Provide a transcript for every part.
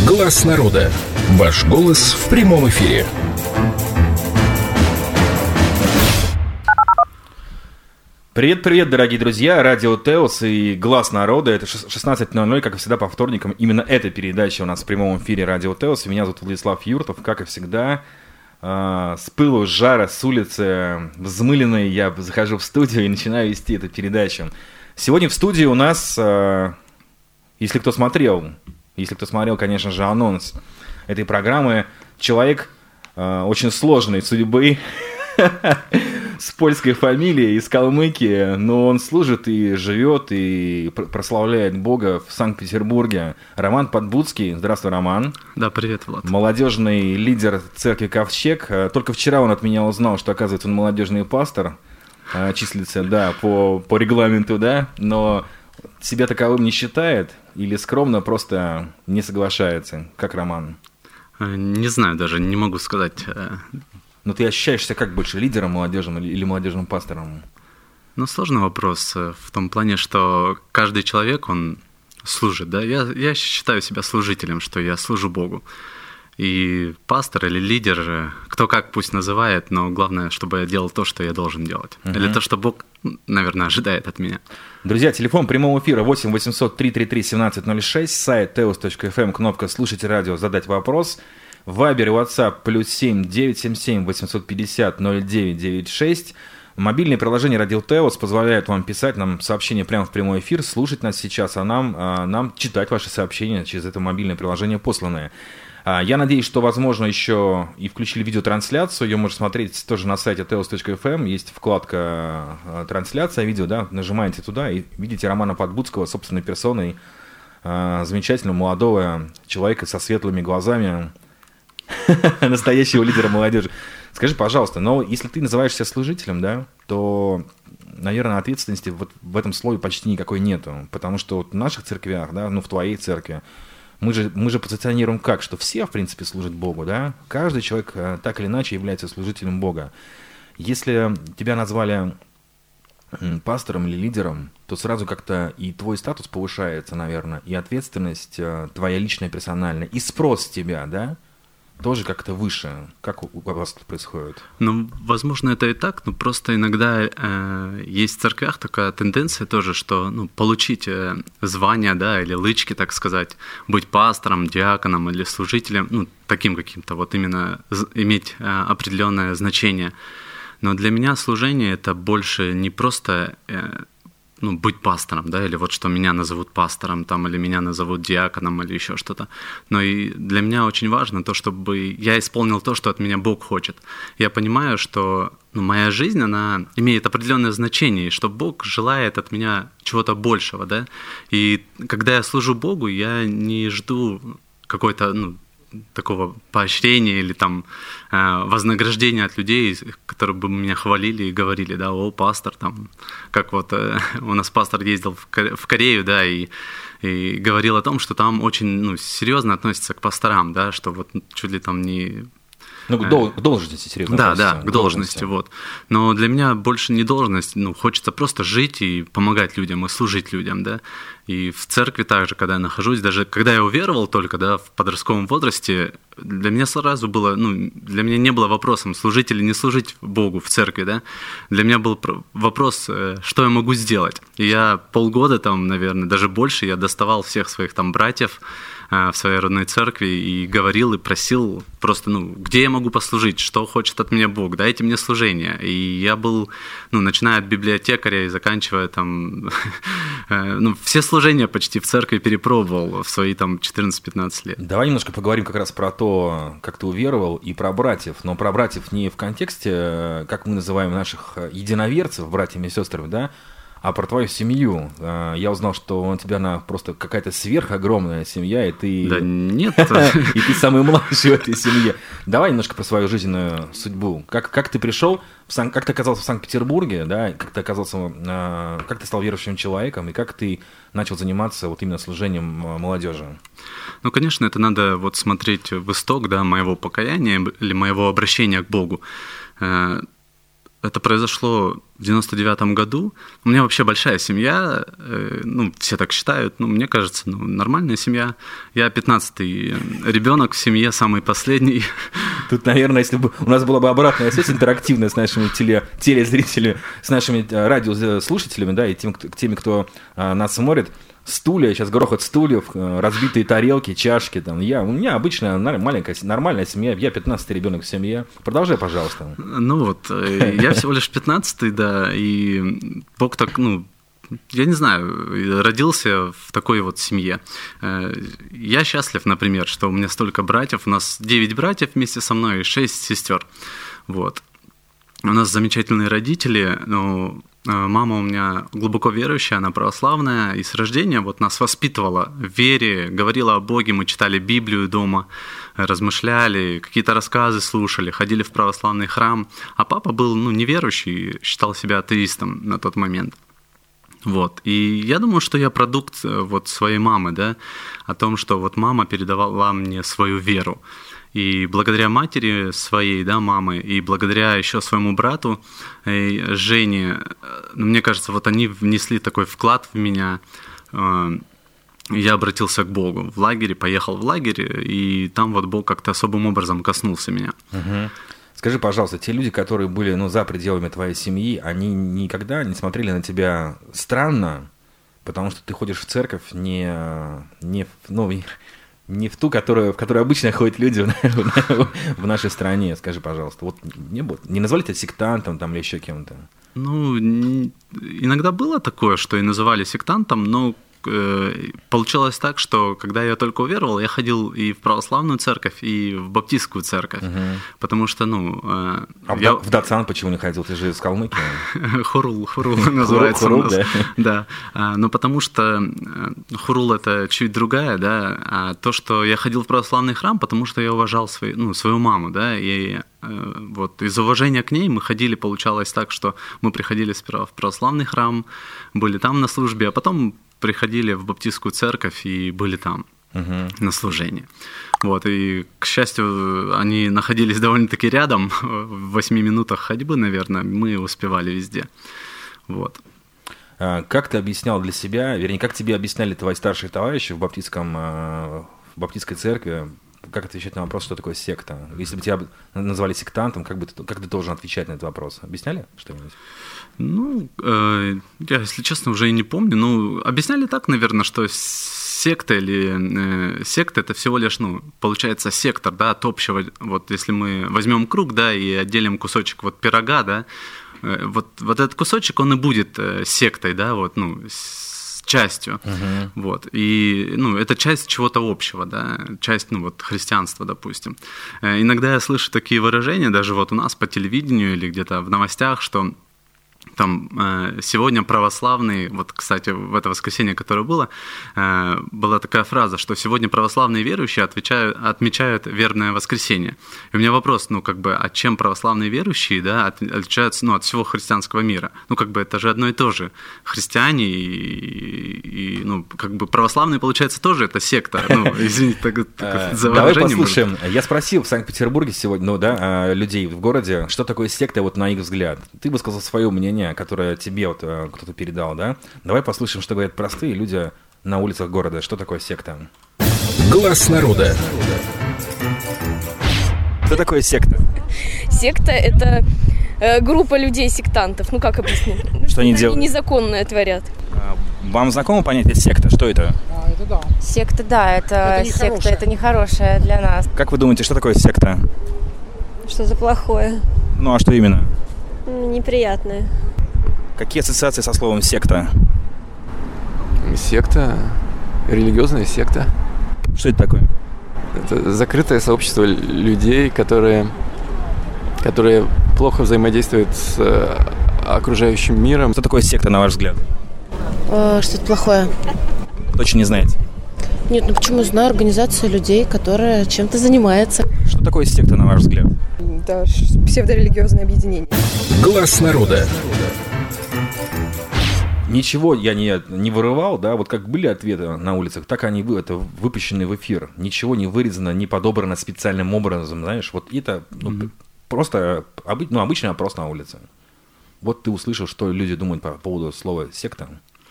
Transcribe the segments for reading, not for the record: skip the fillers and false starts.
Глаз народа. Ваш голос в прямом эфире. Привет-привет, дорогие друзья, Радио Теос и Глаз народа. Это 16:00, как и всегда, по вторникам. Именно эта передача у нас в прямом эфире Радио Теос. Меня зовут Владислав Юртов, как и всегда. С пылу, с жара, с улицы, взмыленной, я захожу в студию и начинаю вести эту передачу. Сегодня в студии у нас, если кто смотрел, конечно же, анонс этой программы, человек очень сложной судьбы, с польской фамилией, из Калмыкии, но он служит и живет, и прославляет Бога в Санкт-Петербурге. Роман Подбудский. Здравствуй, Роман. Да, привет, Влад. Молодежный лидер церкви Ковчег. Только вчера он от меня узнал, что, оказывается, он молодежный пастор, числится, да, по регламенту, да, но себя таковым не считает или скромно просто не соглашается. Как, Роман? Не знаю даже, не могу сказать. Но ты ощущаешься как больше, лидером молодежным или молодежным пастором? Ну, сложный вопрос в том плане, что каждый человек, он служит, да? Я считаю себя служителем, что я служу Богу. И пастор или лидер, кто как пусть называет, но главное, чтобы я делал то, что я должен делать. Или то, что Бог, наверное, ожидает от меня. Друзья, телефон прямого эфира 8 800 333 1706, сайт teos.fm, кнопка «Слушайте радио», задать вопрос. Вайбер и WhatsApp +7 977 850 0996. Мобильное приложение Радио Теос позволяет вам писать нам сообщения прямо в прямой эфир, слушать нас сейчас, а нам читать ваши сообщения через это мобильное приложение посланное. Я надеюсь, что, возможно, еще и включили видеотрансляцию. Ее можно смотреть тоже на сайте teos.fm. Есть вкладка «Трансляция видео», да, нажимаете туда и видите Романа Подбудского собственной персоной, замечательного молодого человека со светлыми глазами, настоящего лидера молодежи. Скажи, пожалуйста, но если ты называешь себя служителем, да, то, наверное, ответственности вот в этом слове почти никакой нету. Потому что вот в наших церквях, да, ну в твоей церкви, мы же позиционируем как, что все, в принципе, служат Богу, да? Каждый человек так или иначе является служителем Бога. Если тебя назвали пастором или лидером, то сразу как-то и твой статус повышается, наверное, и ответственность твоя личная, персональная, и спрос с тебя, да, тоже как-то выше. Как у вас это происходит? Ну, возможно, это и так, но просто иногда есть в церквях такая тенденция тоже, что получить звание, да, или лычки, так сказать, быть пастором, диаконом или служителем, таким каким-то, вот именно иметь определенное значение. Но для меня служение — это больше не просто быть пастором, да, или вот что меня назовут пастором, там, или меня назовут диаконом, или еще что-то. Но и для меня очень важно то, чтобы я исполнил то, что от меня Бог хочет. Я понимаю, что моя жизнь, она имеет определенное значение, и что Бог желает от меня чего-то большего, да. И когда я служу Богу, я не жду какой-то, такого поощрения или там вознаграждения от людей, которые бы меня хвалили и говорили, да, о, пастор, там, как вот у нас пастор ездил в Корею, да, и говорил о том, что там очень, серьезно относятся к пасторам, да, что вот чуть ли там не... к должности серьезно. Да, к должности, вот. Но для меня больше не должность, хочется просто жить и помогать людям, и служить людям, да. И в церкви также, когда я нахожусь, даже когда я уверовал только, да, в подростковом возрасте, для меня сразу было, для меня не было вопросом, служить или не служить Богу в церкви, да. Для меня был вопрос, что я могу сделать. И я полгода там, наверное, даже больше, я доставал всех своих там братьев в своей родной церкви и говорил, и просил просто, где я могу послужить, что хочет от меня Бог, дайте мне служение. И я был, начиная от библиотекаря и заканчивая там, все служения почти в церкви перепробовал в свои там 14-15 лет. Давай немножко поговорим как раз про то, как ты уверовал, и про братьев, но про братьев не в контексте, как мы называем наших единоверцев, братьями и сестрами, да, а про твою семью. Я узнал, что у тебя просто какая-то сверхогромная семья, и ты... Да нет. И ты самый младший в этой семье. Давай немножко про свою жизненную судьбу. Как ты пришел, как ты оказался в Санкт-Петербурге, да, как ты стал верующим человеком, и как ты начал заниматься вот именно служением молодежи? Конечно, это надо вот смотреть в исток, да, моего покаяния или моего обращения к Богу. это произошло в 99-м году. У меня вообще большая семья, все так считают, мне кажется, нормальная семья. Я 15-й ребенок в семье, самый последний. Тут, наверное, если бы у нас была бы обратная связь интерактивная с нашими телезрителями, с нашими радиослушателями, да, и теми, кто нас смотрит, стулья, сейчас грохот стульев, разбитые тарелки, чашки. У меня обычная нормальная семья, я 15-й ребенок в семье. Продолжай, пожалуйста. Я всего лишь 15-й, да, и Бог так, я не знаю, родился в такой вот семье. Я счастлив, например, что у меня столько братьев, у нас 9 братьев вместе со мной и 6 сестер. Вот. У нас замечательные родители, мама у меня глубоко верующая, она православная, и с рождения нас воспитывала в вере, говорила о Боге, мы читали Библию дома, размышляли, какие-то рассказы слушали, ходили в православный храм, а папа был неверующий, считал себя атеистом на тот момент. Вот. И я думаю, что я продукт своей мамы, да, о том, что мама передавала мне свою веру. И благодаря матери своей, да, мамы, и благодаря еще своему брату Жене, мне кажется, они внесли такой вклад в меня. Я обратился к Богу в лагере, поехал в лагерь, и там Бог как-то особым образом коснулся меня. Угу. Скажи, пожалуйста, те люди, которые были за пределами твоей семьи, они никогда не смотрели на тебя странно, потому что ты ходишь в церковь не в ту, в которую обычно ходят люди в нашей стране. Скажи, пожалуйста, не назвали тебя сектантом или еще кем-то? Иногда было такое, что и называли сектантом, но получилось так, что когда я только уверовал, я ходил и в православную церковь, и в баптистскую церковь, потому что, в Датсан почему не ходил? Ты же из Калмыкии. Хурул называется у нас. Да. Но потому что Хурул — это чуть другая, да, а то, что я ходил в православный храм, потому что я уважал свою маму, да, и из уважения к ней мы ходили, получалось так, что мы приходили сперва в православный храм, были там на службе, а потом приходили в баптистскую церковь и были там на служении. И, к счастью, они находились довольно-таки рядом, в 8 минутах ходьбы, наверное, мы успевали везде. Как ты объяснял для себя, вернее, как тебе объясняли твои старшие товарищи в баптистской церкви, как отвечать на вопрос, что такое секта? Если бы тебя назвали сектантом, как ты должен отвечать на этот вопрос? Объясняли что-нибудь? Я, если честно, уже и не помню. Объясняли так, наверное, что секта секта — это всего лишь, получается, сектор, да, от общего. Если мы возьмем круг, да, и отделим кусочек пирога, да, этот кусочек, он и будет сектой, да, с частью. И, это часть чего-то общего, да, часть, христианства, допустим. Иногда я слышу такие выражения, даже у нас по телевидению или где-то в новостях, что сегодня православные, кстати, в это воскресенье, которое было, была такая фраза, что сегодня православные верующие отмечают вербное воскресенье. И у меня вопрос, а чем православные верующие, да, отличаются, от всего христианского мира? Это же одно и то же. Христиане и православные, получается, тоже это секта. Извините, за выражение. Давай послушаем. Я спросил в Санкт-Петербурге сегодня, людей в городе, что такое секта, на их взгляд. Ты высказал свое мнение, которое тебе кто-то передал, да? Давай послушаем, что говорят простые люди на улицах города. Что такое секта? Глаз народа. Что такое секта? Секта — это группа людей-сектантов. Как объяснить? Что они делают? Они незаконное творят. Вам знакомо понятие секта? Что это? Это да. Секта, да, это секта, это нехорошее для нас. Как вы думаете, что такое секта? Что-то плохое. А что именно? Неприятное. Какие ассоциации со словом секта? Секта, религиозная секта. Что это такое? Это закрытое сообщество людей, которые плохо взаимодействуют с окружающим миром. Что такое секта, на ваш взгляд? Что-то плохое. Точно не знаете? Нет, почему? Знаю, организация людей, которая чем-то занимается. Что такое секта, на ваш взгляд? Это псевдорелигиозное объединение. Глаз народа. Ничего я не вырывал, да, как были ответы на улицах, так они выпущены в эфир. Ничего не вырезано, не подобрано специальным образом, знаешь, это просто обычный опрос на улице. Вот ты услышал, что люди думают по поводу слова «секта».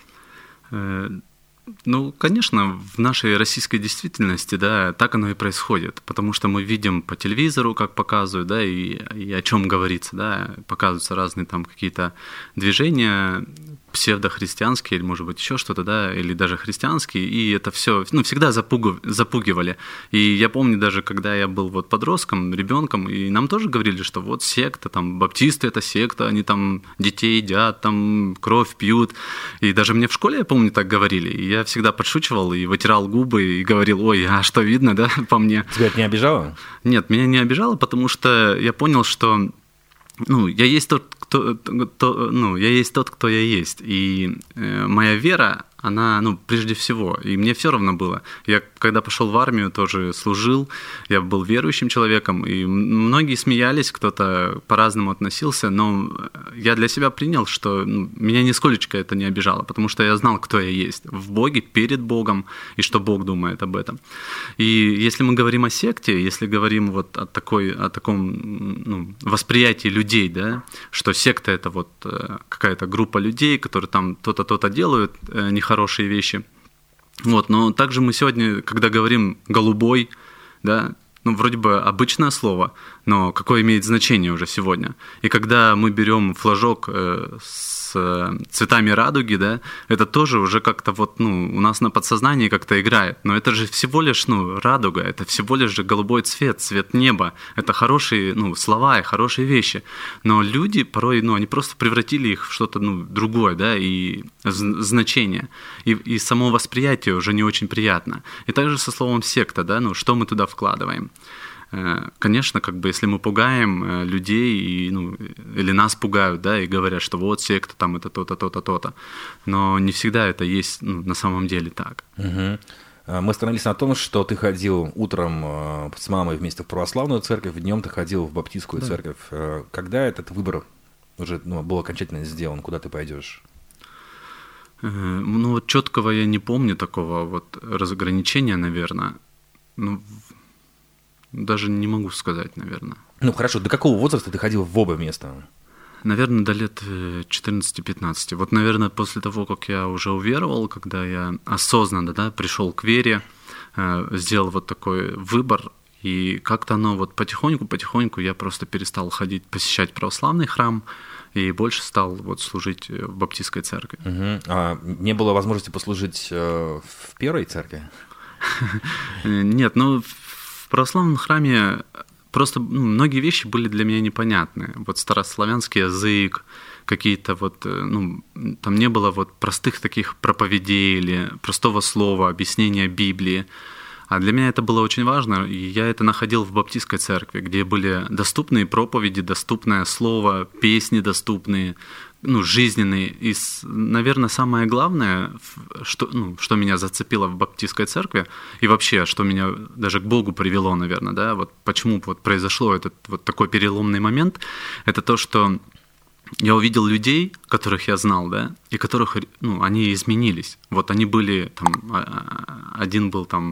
Ну, конечно, в нашей российской действительности, да, так оно и происходит, потому что мы видим по телевизору, как показывают, да, и о чем говорится, да, показываются разные там какие-то движения псевдохристианские или, может быть, еще что-то, да, или даже христианские, и это все, ну, всегда запугивали. И я помню даже, когда я был вот подростком, ребенком, и нам тоже говорили, что вот секта, там, баптисты — это секта, они там детей едят, там, кровь пьют. И даже мне в школе, я помню, так говорили. И я всегда подшучивал и вытирал губы и говорил: ой, а что видно, да, по мне? Тебя это не обижало? Нет, меня не обижало, потому что я понял, что, ну, я есть тот, я есть тот, кто я есть. И моя вера, она, ну, прежде всего, и мне все равно было. Я, когда пошел в армию, тоже служил, я был верующим человеком, и многие смеялись, кто-то по-разному относился, но я для себя принял, что меня нисколечко это не обижало, потому что я знал, кто я есть в Боге, перед Богом, и что Бог думает об этом. И если мы говорим о секте, если говорим вот о таком, ну, восприятии людей, да, что секта — это вот какая-то группа людей, которые там то-то, то-то делают, нехорошие вещи. Вот, но также мы сегодня, когда говорим «голубой», да, ну, вроде бы обычное слово, но какое имеет значение уже сегодня. И когда мы берем флажок с цветами радуги, да, это тоже уже как-то вот, ну, у нас на подсознании как-то играет. Но это же всего лишь, ну, радуга, это всего лишь же голубой цвет, цвет неба. Это хорошие, ну, слова и хорошие вещи. Но люди порой, ну, они просто превратили их в что-то, ну, другое, да, и значение. И само восприятие уже не очень приятно. И также со словом секта, да, ну, что мы туда вкладываем. Конечно, как бы, если мы пугаем людей, и, ну, или нас пугают, да, и говорят, что вот секта, там это то-то, то-то, то-то, но не всегда это есть, ну, на самом деле так. Угу. Мы остановились на том, что ты ходил утром с мамой вместе в православную церковь, днем ты ходил в баптистскую церковь. Когда этот выбор уже, ну, был окончательно сделан, куда ты пойдешь? Ну, вот четкого я не помню такого вот разграничения, наверное. Ну, даже не могу сказать, наверное. Ну, хорошо, до какого возраста ты ходил в оба места? Наверное, до лет 14-15. Вот, наверное, после того, как я уже уверовал, когда я осознанно, да, пришел к вере, сделал вот такой выбор, и как-то оно вот потихоньку я просто перестал посещать православный храм, и больше стал вот служить в баптистской церкви. Угу. А не было возможности послужить в первой церкви? Нет, ну, в православном храме просто, ну, многие вещи были для меня непонятны. Вот старославянский язык, какие-то вот, ну, там не было вот простых таких проповедей или простого слова, объяснения Библии. А для меня это было очень важно, и я это находил в баптистской церкви, где были доступные проповеди, доступное слово, песни доступные, ну, жизненные. И, наверное, самое главное, что меня зацепило в баптистской церкви, и вообще, что меня даже к Богу привело, наверное, да, вот почему вот произошло этот вот такой переломный момент, это то, что я увидел людей, которых я знал, да, и которых, ну, они изменились. Вот они были, там, один был там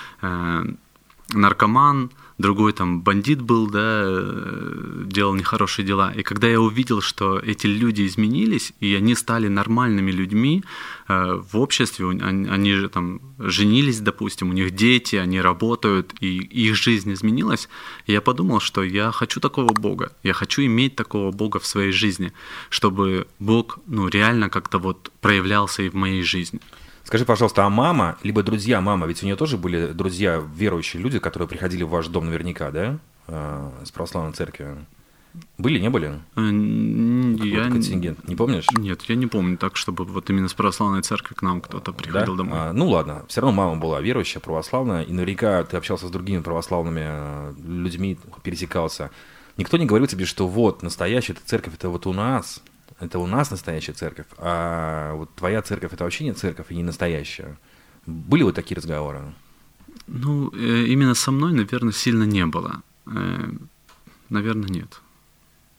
наркоман, другой там бандит был, да, делал нехорошие дела. И когда я увидел, что эти люди изменились, и они стали нормальными людьми в обществе, они же там женились, допустим, у них дети, они работают, и их жизнь изменилась, и я подумал, что я хочу такого Бога, я хочу иметь такого Бога в своей жизни, чтобы Бог, ну, реально как-то вот проявлялся и в моей жизни. Скажи, пожалуйста, а мама, либо друзья мамы, ведь у нее тоже были друзья, верующие люди, которые приходили в ваш дом наверняка, да, с православной церкви? Были, не были? Я... контингент, не помнишь? Нет, я не помню так, чтобы вот именно с православной церкви к нам кто-то приходил, да? Домой. Ну ладно, все равно мама была верующая, православная, и наверняка ты общался с другими православными людьми, пересекался. Никто не говорил тебе, что вот, настоящая церковь — это вот у нас... Это у нас настоящая церковь, а вот твоя церковь — это вообще не церковь и не настоящая. Были вот такие разговоры? Ну, именно со мной, наверное, сильно не было. Наверное, нет.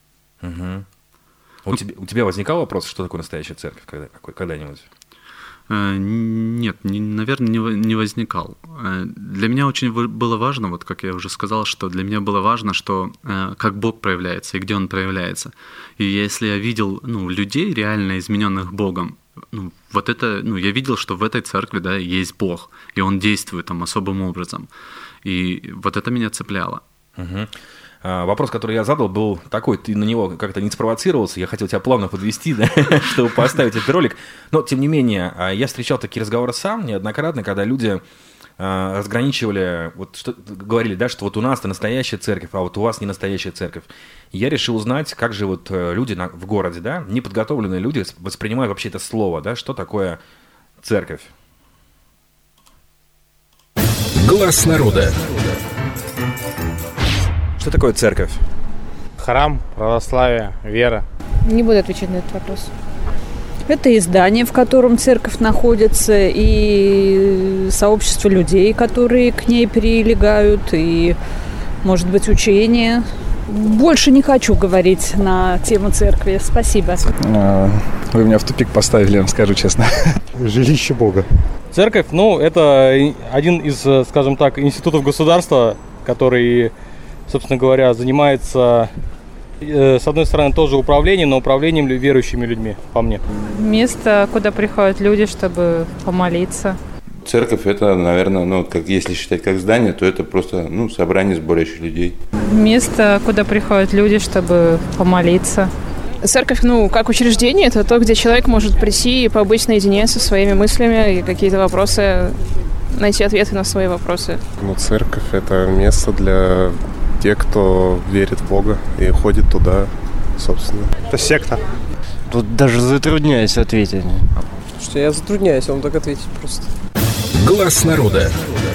Угу. У тебя возникал вопрос, что такое настоящая церковь когда-нибудь? Нет, наверное, не возникал. Для меня очень было важно, вот как я уже сказал, что для меня было важно, что как Бог проявляется и где Он проявляется. И если я видел людей, реально измененных Богом, вот это, я видел, что в этой церкви, да, есть Бог, и Он действует там особым образом. И вот это меня цепляло. Угу. Вопрос, который я задал, был такой, ты на него как-то не спровоцировался, я хотел тебя плавно подвести, да, чтобы поставить этот ролик, но, тем не менее, я встречал такие разговоры сам неоднократно, когда люди разграничивали, вот что, говорили, да, что вот у нас-то настоящая церковь, а вот у вас не настоящая церковь. И я решил узнать, как же вот люди в городе, да, неподготовленные люди воспринимают вообще это слово, да, что такое церковь. Глаз народа. Что такое церковь? Храм, православие, вера. Не буду отвечать на этот вопрос. Это и здание, в котором церковь находится, и сообщество людей, которые к ней прилегают, и, может быть, учение. Больше не хочу говорить на тему церкви. Спасибо. Вы меня в тупик поставили, я вам скажу честно. Жилище Бога. Церковь, это один из, скажем так, институтов государства, который, собственно говоря, занимается, с одной стороны, тоже управлением, но управлением верующими людьми, по мне. Место, куда приходят люди, чтобы помолиться. Церковь – это, наверное, как если считать как здание, то это просто, собрание сборища людей. Место, куда приходят люди, чтобы помолиться. Церковь, как учреждение, это то, где человек может прийти и побыть наедине со своими мыслями и какие-то вопросы, найти ответы на свои вопросы. Церковь – это место для тех, кто верит в Бога и ходит туда, собственно. Это секта. Тут даже затрудняюсь ответить. Что я затрудняюсь вам так ответить просто. Глаз народа.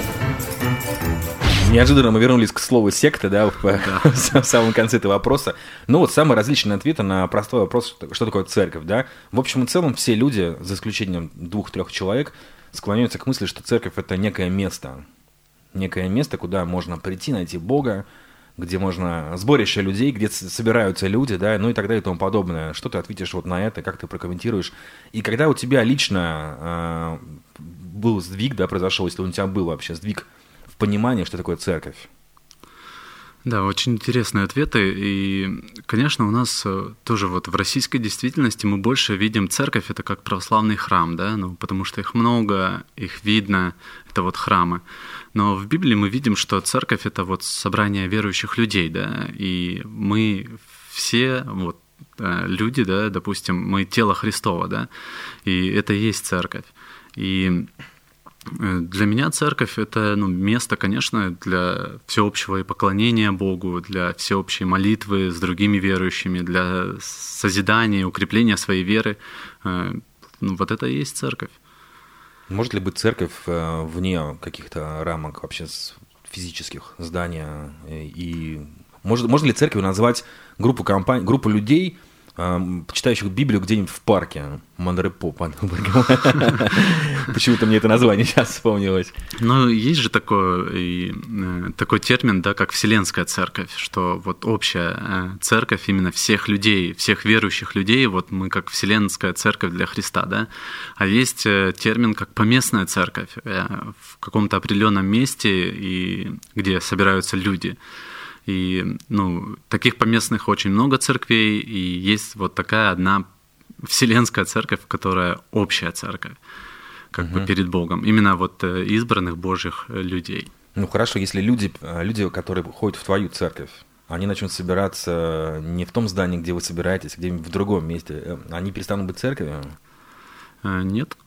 Неожиданно мы вернулись к слову «секта», да, в самом конце этого вопроса. Самые различные ответы на простой вопрос, что такое церковь, да. В общем и целом все люди, за исключением 2-3 человек, склоняются к мысли, что церковь – это некое место, куда можно прийти, найти Бога, где можно сборище людей, где собираются люди, да, и так далее и тому подобное. Что ты ответишь вот на это, как ты прокомментируешь? И когда у тебя лично был сдвиг, да, произошел, если у тебя был вообще сдвиг в понимании, что такое церковь? Да, очень интересные ответы. И, конечно, у нас тоже в российской действительности мы больше видим церковь это как православный храм, да, потому что их много, их видно, это храмы. Но в Библии мы видим, что церковь это собрание верующих людей, да, и мы все люди, да, допустим, мы тело Христово, да, и это и есть церковь. И для меня церковь – это место, конечно, для всеобщего поклонения Богу, для всеобщей молитвы с другими верующими, для созидания, укрепления своей веры. Вот это и есть церковь. Может ли быть церковь вне каких-то рамок вообще физических здания? И можно ли церковью назвать группу людей, читающих Библию где-нибудь в парке? Мандрепо. Почему-то мне это название сейчас вспомнилось. Есть же такой термин, да, как Вселенская Церковь, что общая церковь именно всех людей, всех верующих людей, мы как Вселенская Церковь для Христа, да. А есть термин как Поместная Церковь в каком-то определенном месте, где собираются люди. И, таких поместных очень много церквей, и есть такая одна Вселенская Церковь, которая общая церковь, бы перед Богом, именно избранных Божьих людей. Хорошо, если люди, которые ходят в твою церковь, они начнут собираться не в том здании, где вы собираетесь, а где-нибудь в другом месте, они перестанут быть церковью? Нет.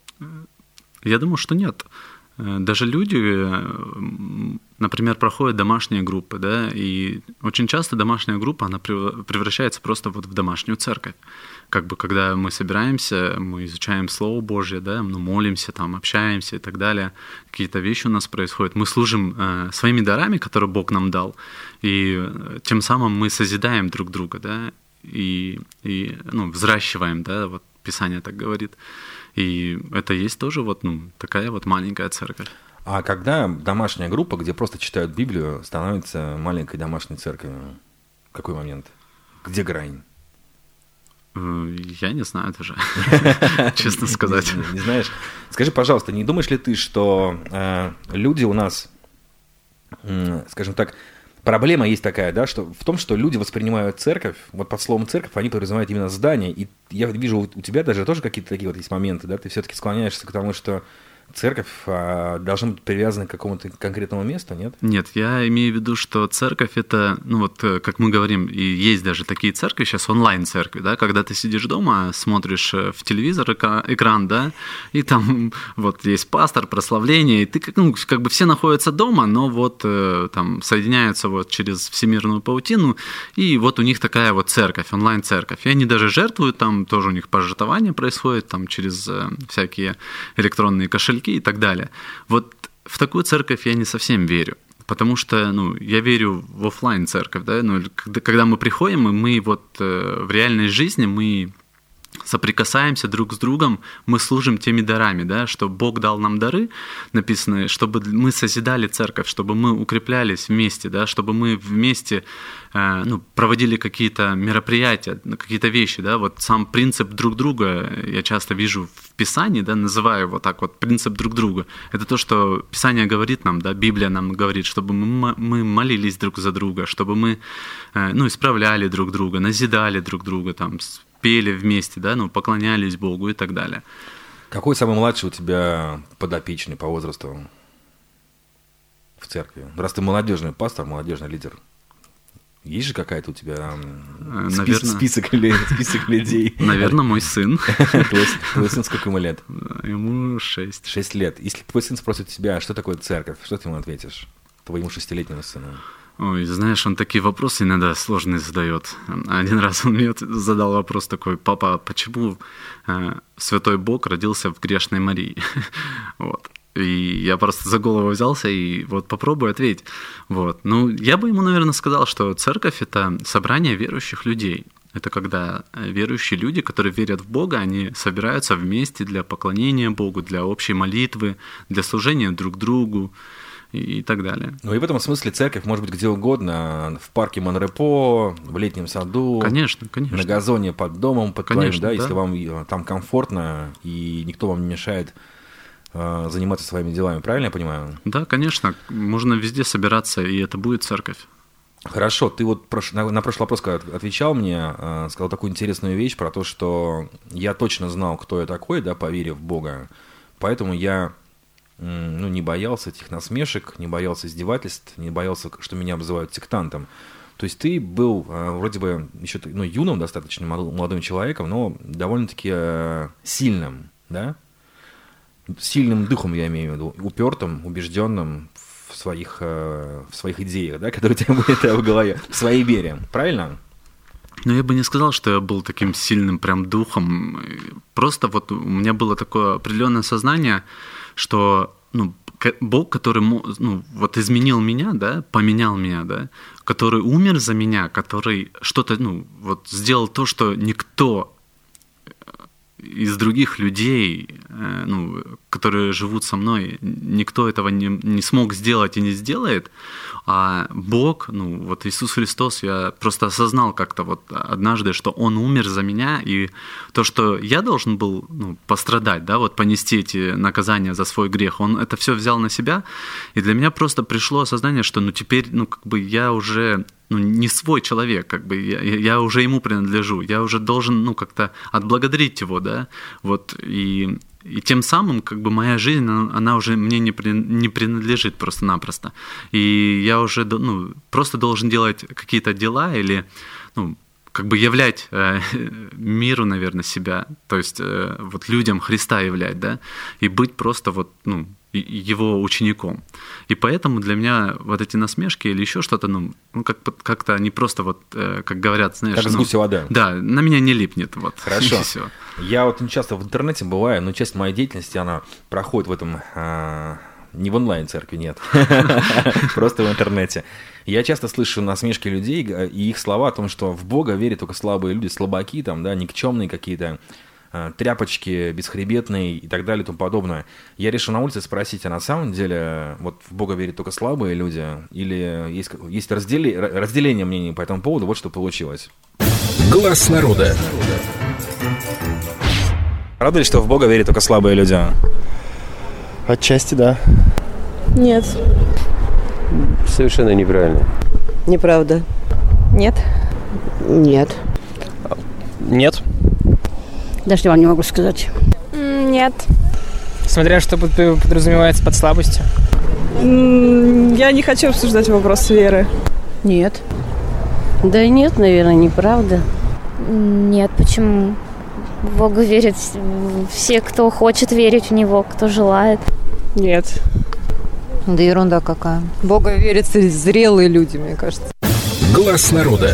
Я думаю, что нет. Даже люди, например, проходят домашние группы, да, и очень часто домашняя группа, она превращается просто в домашнюю церковь. Когда мы собираемся, мы изучаем Слово Божье, да, мы молимся, общаемся и так далее, какие-то вещи у нас происходят. Мы служим своими дарами, которые Бог нам дал, и тем самым мы созидаем друг друга, да, и взращиваем, да, Писание так говорит. И это есть тоже такая маленькая церковь. А когда домашняя группа, где просто читают Библию, становится маленькой домашней церковью? Какой момент? Где грань? Я не знаю даже, честно сказать. Не знаешь? Скажи, пожалуйста, не думаешь ли ты, что люди у нас, скажем так, проблема есть такая, да, что в том, что люди воспринимают церковь, вот под словом церковь они подразумевают именно здание, и я вижу у тебя даже тоже какие-то такие вот есть моменты, да, ты все-таки склоняешься к тому, что церковь должна быть привязана к какому-то конкретному месту, нет? Нет, я имею в виду, что церковь — это, ну вот, как мы говорим, и есть даже такие церкви, сейчас онлайн-церкви, да, когда ты сидишь дома, смотришь в телевизор экран, да, и там вот есть пастор, прославление, и ты, как бы все находятся дома, но вот там соединяются вот через всемирную паутину, и вот у них такая вот церковь, онлайн-церковь, и они даже жертвуют, там тоже у них пожертвование происходит, там через всякие электронные кошельки, и так далее. Вот в такую церковь я не совсем верю, потому что, ну, я верю в офлайн церковь, да, ну, когда мы приходим, и мы вот в реальной жизни мы соприкасаемся друг с другом, мы служим теми дарами, да, что Бог дал нам дары, написано, чтобы мы созидали церковь, чтобы мы укреплялись вместе, да, чтобы мы вместе проводили какие-то мероприятия, какие-то вещи, да, вот сам принцип друг друга, я часто вижу в Писании, да, называю его так вот, принцип друг друга, это то, что Писание говорит нам, да, Библия нам говорит, чтобы мы молились друг за друга, чтобы мы, исправляли друг друга, назидали друг друга, там, пели вместе, да, поклонялись Богу и так далее. Какой самый младший у тебя подопечный по возрасту в церкви? Раз ты молодежный пастор, молодежный лидер, есть же какая-то у тебя список людей? Наверное, мой сын. Твой сын сколько ему лет? Ему 6. 6 лет. Если твой сын спросит тебя, что такое церковь, что ты ему ответишь? Твоему 6-летнему сыну. Ой, знаешь, он такие вопросы иногда сложные задает. Один раз он мне задал вопрос такой: папа, почему Святой Бог родился в грешной Марии? Вот. И я просто за голову взялся и вот попробую ответить. Вот. Ну, я бы ему, наверное, сказал, что церковь — это собрание верующих людей. Это когда верующие люди, которые верят в Бога, они собираются вместе для поклонения Богу, для общей молитвы, для служения друг другу и так далее. Ну и в этом смысле церковь может быть где угодно, в парке Монрепо, в летнем саду, конечно. На газоне под домом, под твоим, да, да, если вам там комфортно и никто вам не мешает заниматься своими делами, правильно я понимаю? Да, конечно, можно везде собираться, и это будет церковь. Хорошо, ты вот на прошлый вопрос, когда отвечал мне, сказал такую интересную вещь про то, что я точно знал, кто я такой, да, по вере в Бога, поэтому я не боялся этих насмешек, не боялся издевательств, не боялся, что меня обзывают сектантом. То есть ты был вроде бы еще юным достаточно молодым человеком, но довольно-таки сильным, да? Сильным духом, я имею в виду, упертым, убежденным в своих идеях, да, которые у тебя были в голове, в своей вере, правильно? Ну, я бы не сказал, что я был таким сильным прям духом. Просто вот у меня было такое определенное сознание, что Бог, который вот изменил меня, да, поменял меня, да, который умер за меня, который что-то вот сделал то, что никто из других людей, которые живут со мной, никто этого не смог сделать и не сделает, а Бог, вот Иисус Христос, я просто осознал как-то вот однажды, что Он умер за меня, и то, что я должен был пострадать, да, вот понести эти наказания за свой грех, Он это все взял на себя, и для меня просто пришло осознание, что теперь, я уже не свой человек, я уже Ему принадлежу, я уже должен, как-то отблагодарить Его, да, вот, и тем самым, моя жизнь, она уже мне не принадлежит просто-напросто, и я уже, просто должен делать какие-то дела или, являть миру, наверное, себя, то есть вот людям Христа являть, да, и быть просто вот, Его учеником. И поэтому для меня вот эти насмешки или еще что-то, как-то они просто вот, как говорят, знаешь... Как с гуся вода. Да, на меня не липнет. Вот. Хорошо. Я вот не часто в интернете бываю, но часть моей деятельности, она проходит в этом... Не в онлайн-церкви, нет. Просто в интернете. Я часто слышу насмешки людей и их слова о том, что в Бога верят только слабые люди, слабаки, там, да, никчемные какие-то, тряпочки бесхребетные и так далее и тому подобное. Я решил на улице спросить, а на самом деле вот в Бога верят только слабые люди или есть разделение мнений по этому поводу? Вот что получилось. Глаз народа. Правда ли, что в Бога верят только слабые люди? Отчасти, да. Нет. Совершенно неправильно. Неправда. Нет. Нет. Нет. Даже я вам не могу сказать. Нет. Смотря что подразумевается под слабостью. Я не хочу обсуждать вопрос веры. Нет. Да нет, наверное, неправда. Нет, почему? В Бога верят все, кто хочет верить в Него, кто желает. Нет. Да ерунда какая. В Бога верят зрелые люди, мне кажется. Глаз народа.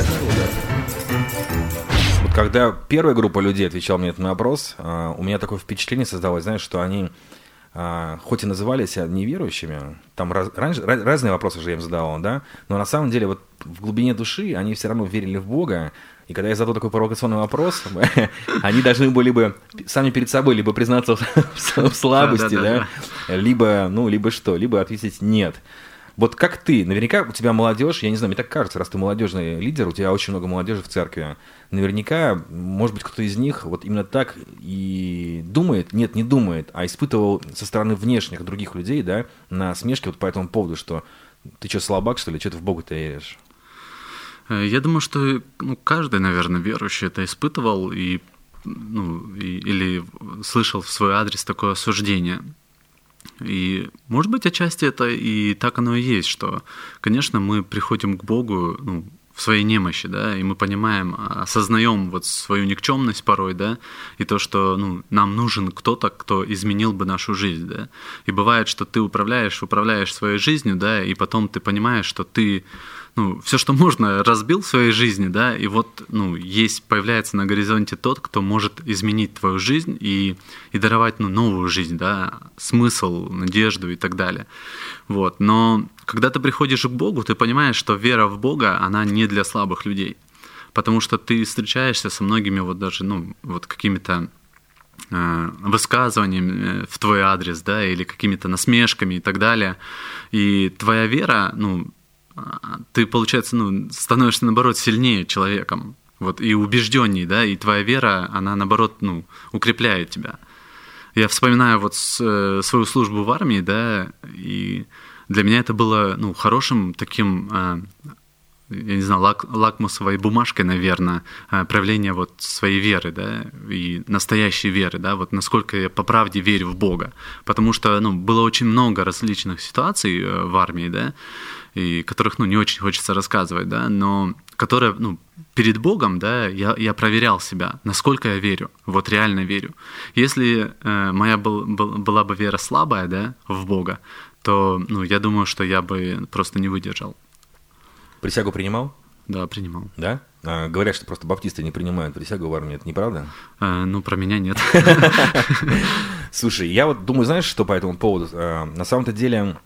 Вот когда первая группа людей отвечала мне на вопрос, у меня такое впечатление создалось, знаешь, что они, хоть и называли себя неверующими, там разные вопросы же я им задавал, да, но на самом деле вот в глубине души они все равно верили в Бога. И когда я задал такой провокационный вопрос, они должны были бы сами перед собой либо признаться в слабости, да, либо ответить «нет». Вот как ты, наверняка у тебя молодежь, я не знаю, мне так кажется, раз ты молодежный лидер, у тебя очень много молодежи в церкви, наверняка, может быть, кто-то из них вот именно так и думает, нет, не думает, а испытывал со стороны внешних других людей, да, насмешки вот по этому поводу, что ты что, слабак, что ли, что ты в Бога-то веришь? Я думаю, что каждый, наверное, верующий это испытывал или слышал в свой адрес такое осуждение. И, может быть, отчасти это и так оно и есть, что, конечно, мы приходим к Богу в своей немощи, да, и мы понимаем, осознаем вот свою никчемность порой, да, и то, что нам нужен кто-то, кто изменил бы нашу жизнь, да. И бывает, что ты управляешь своей жизнью, да, и потом ты понимаешь, что ты все, что можно, разбил в своей жизни, да, и вот, появляется на горизонте тот, кто может изменить твою жизнь и даровать, новую жизнь, да, смысл, надежду и так далее. Вот. Но когда ты приходишь к Богу, ты понимаешь, что вера в Бога, она не для слабых людей, потому что ты встречаешься со многими вот даже, какими-то высказываниями в твой адрес, да, или какими-то насмешками и так далее, и твоя вера, ты, получается, становишься, наоборот, сильнее человеком, вот, и убежденней, да, и твоя вера, она, наоборот, укрепляет тебя. Я вспоминаю вот свою службу в армии, да, и для меня это было, хорошим таким, я не знаю, лакмусовой бумажкой, наверное, проявление вот своей веры, да, и настоящей веры, да, вот насколько я по правде верю в Бога. Потому что, было очень много различных ситуаций в армии, да, и которых, не очень хочется рассказывать, да, но которые, перед Богом, да, я проверял себя, насколько я верю, вот реально верю. Если моя была бы вера слабая, да, в Бога, то, я думаю, что я бы просто не выдержал. Присягу принимал? Да, принимал. Да? Говорят, что просто баптисты не принимают присягу в армии, это неправда? Про меня нет. Слушай, я вот думаю, знаешь, что по этому поводу? На самом-то деле,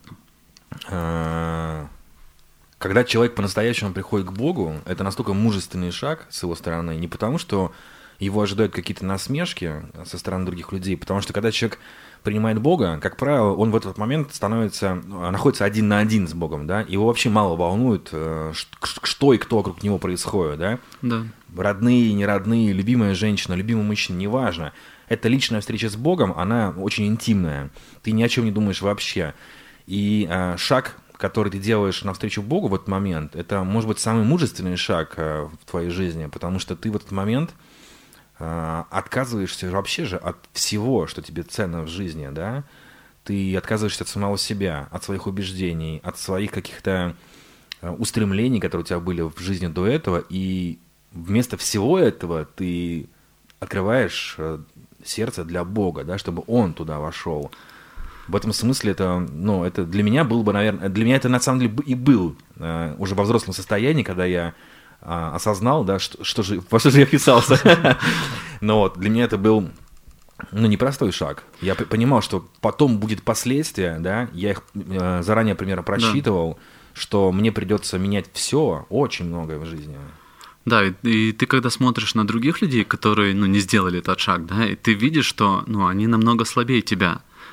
когда человек по-настоящему приходит к Богу, это настолько мужественный шаг с его стороны, не потому что его ожидают какие-то насмешки со стороны других людей, потому что когда человек принимает Бога, как правило, он в этот момент находится один на один с Богом, да, его вообще мало волнует, что и кто вокруг него происходит, да, да. Родные, неродные, любимая женщина, любимый мужчина, неважно, эта личная встреча с Богом, она очень интимная, ты ни о чем не думаешь вообще, и шаг, который ты делаешь навстречу Богу в этот момент, это, может быть, самый мужественный шаг в твоей жизни, потому что ты в этот момент отказываешься вообще же от всего, что тебе ценно в жизни, да, ты отказываешься от самого себя, от своих убеждений, от своих каких-то устремлений, которые у тебя были в жизни до этого, и вместо всего этого ты открываешь сердце для Бога, да, чтобы Он туда вошел. В этом смысле это для меня было бы, наверное, для меня это на самом деле и был уже во взрослом состоянии, когда я осознал, да, во что же я вписался. Но вот для меня это был непростой шаг. Я понимал, что потом будет последствия, да, я их заранее примерно просчитывал, что мне придется менять все, очень многое в жизни. Да, и ты когда смотришь на других людей, которые не сделали этот шаг, да, и ты видишь, что они намного слабее тебя.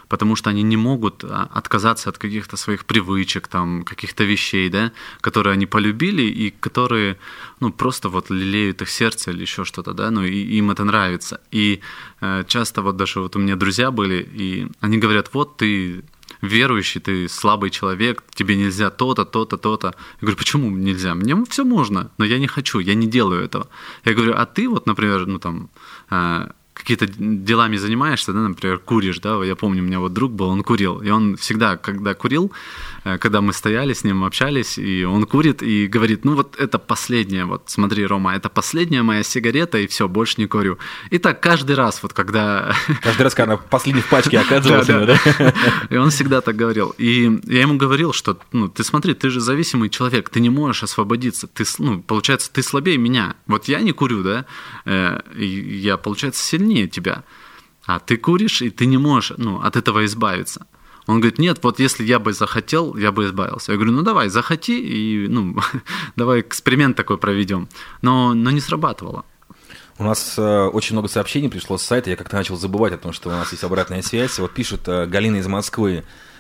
потому что они не могут отказаться от каких-то своих привычек, там, каких-то вещей, да, которые они полюбили и которые, ну, просто вот лелеют их сердце или еще что-то, да, ну, и им это нравится. И часто вот даже вот у меня друзья были, и они говорят, вот ты верующий, ты слабый человек, тебе нельзя то-то, то-то, то-то. Я говорю, почему нельзя? Мне все можно, но я не хочу, я не делаю этого. Я говорю, а ты вот, например, ну там, какие-то делами занимаешься, да, например, куришь, да, я помню, у меня вот друг был, он курил, и он всегда, когда курил, когда мы стояли с ним, общались, и он курит, и говорит, ну вот это последняя, вот смотри, Рома, это последняя моя сигарета, и все, больше не курю. И так каждый раз, вот когда... Каждый раз, когда она последний в пачке оказывался, да? И он всегда так говорил. И я ему говорил, что, ну, ты смотри, ты же зависимый человек, ты не можешь освободиться, ты, ну, получается, ты слабее меня. Вот я не курю, да, и я, получается, сильнее тебя, а ты куришь, и ты не можешь, ну, от этого избавиться. Он говорит, нет, вот если я бы захотел, я бы избавился. Я говорю, ну давай, захоти, и, ну, давай эксперимент такой проведем. Но не срабатывало. У нас очень много сообщений пришло с сайта, я как-то начал забывать о том, что у нас есть обратная связь. Вот пишет Галина из Москвы,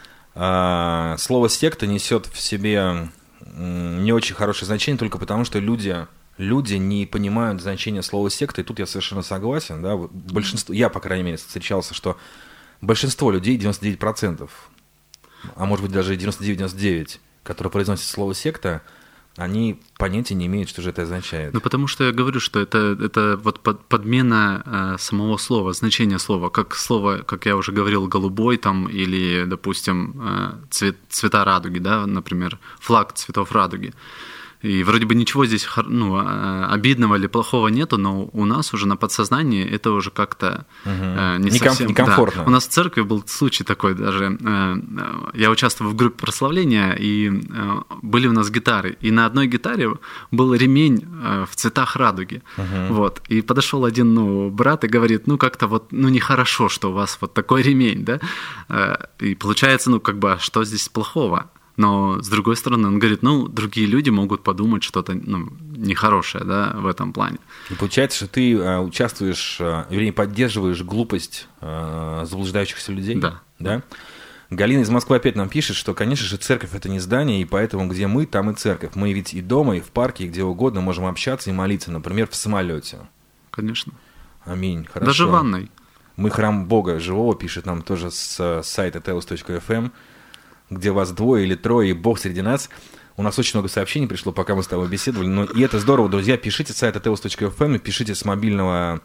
слово «секта» несет в себе не очень хорошее значение только потому, что люди не понимают значение слова «секта», и тут я совершенно согласен, да, большинство, я, по крайней мере, встречался, что большинство людей, 99%, а может быть даже 99-99%, которые произносят слово «секта», они понятия не имеют, что же это означает. Ну, потому что я говорю, что это вот подмена самого слова, значения слова, как я уже говорил, голубой там, или, допустим, цвета радуги, да, например, флаг цветов радуги. И вроде бы ничего здесь, ну, обидного или плохого нету, но у нас уже на подсознании это уже как-то не совсем... Некомфортно. Да. У нас в церкви был случай такой даже. Я участвовал в группе прославления, и были у нас гитары. И на одной гитаре был ремень в цветах радуги. Вот. И подошел один, ну, брат и говорит, ну, как-то вот, ну, нехорошо, что у вас вот такой ремень, да? И получается, ну, как бы, а что здесь плохого? Но, с другой стороны, он говорит, ну, другие люди могут подумать что-то, ну, нехорошее, да, в этом плане. И получается, что ты участвуешь, вернее, поддерживаешь глупость заблуждающихся людей? Да. Галина из Москвы опять нам пишет, что, конечно же, церковь – это не здание, и поэтому где мы, там и церковь. Мы ведь и дома, и в парке, и где угодно можем общаться и молиться, например, в самолете. Конечно. Аминь. Хорошо. Даже в ванной. Мы храм Бога живого, пишет нам тоже с сайта teos.fm, где вас двое или трое, и Бог среди нас. У нас очень много сообщений пришло, пока мы с тобой беседовали. Но и это здорово, друзья. Пишите с сайта teos.fm, пишите с мобильного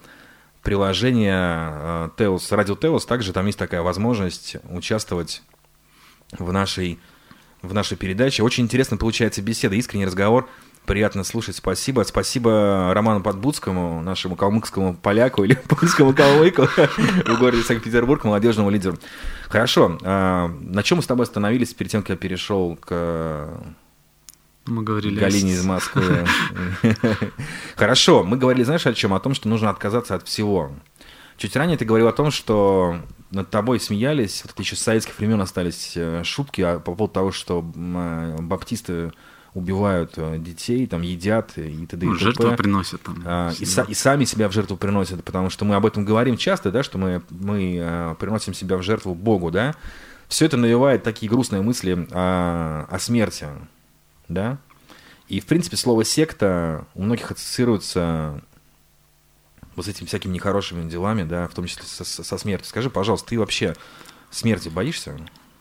приложения Teos, радио Teos. Также там есть такая возможность участвовать в нашей передаче. Очень интересно получается беседа, искренний разговор. Приятно слушать, спасибо. Спасибо Роману Подбудскому, нашему калмыцкому поляку или польскому калмыку в городе Санкт-Петербург, молодежному лидеру. Хорошо, на чем мы с тобой остановились перед тем, как я перешел к Галине из Москвы? Хорошо, мы говорили, знаешь, о чем? О том, что нужно отказаться от всего. Чуть ранее ты говорил о том, что над тобой смеялись, вот еще с советских времен остались шутки по поводу того, что баптисты убивают детей, там, едят и т.д. Ну, жертву приносят там. И сами себя в жертву приносят, потому что мы об этом говорим часто, да, что мы приносим себя в жертву Богу, да. Все это навевает такие грустные мысли о смерти, да. И, в принципе, слово «секта» у многих ассоциируется вот с этими всякими нехорошими делами, да, в том числе со смертью. Скажи, пожалуйста, ты вообще смерти боишься?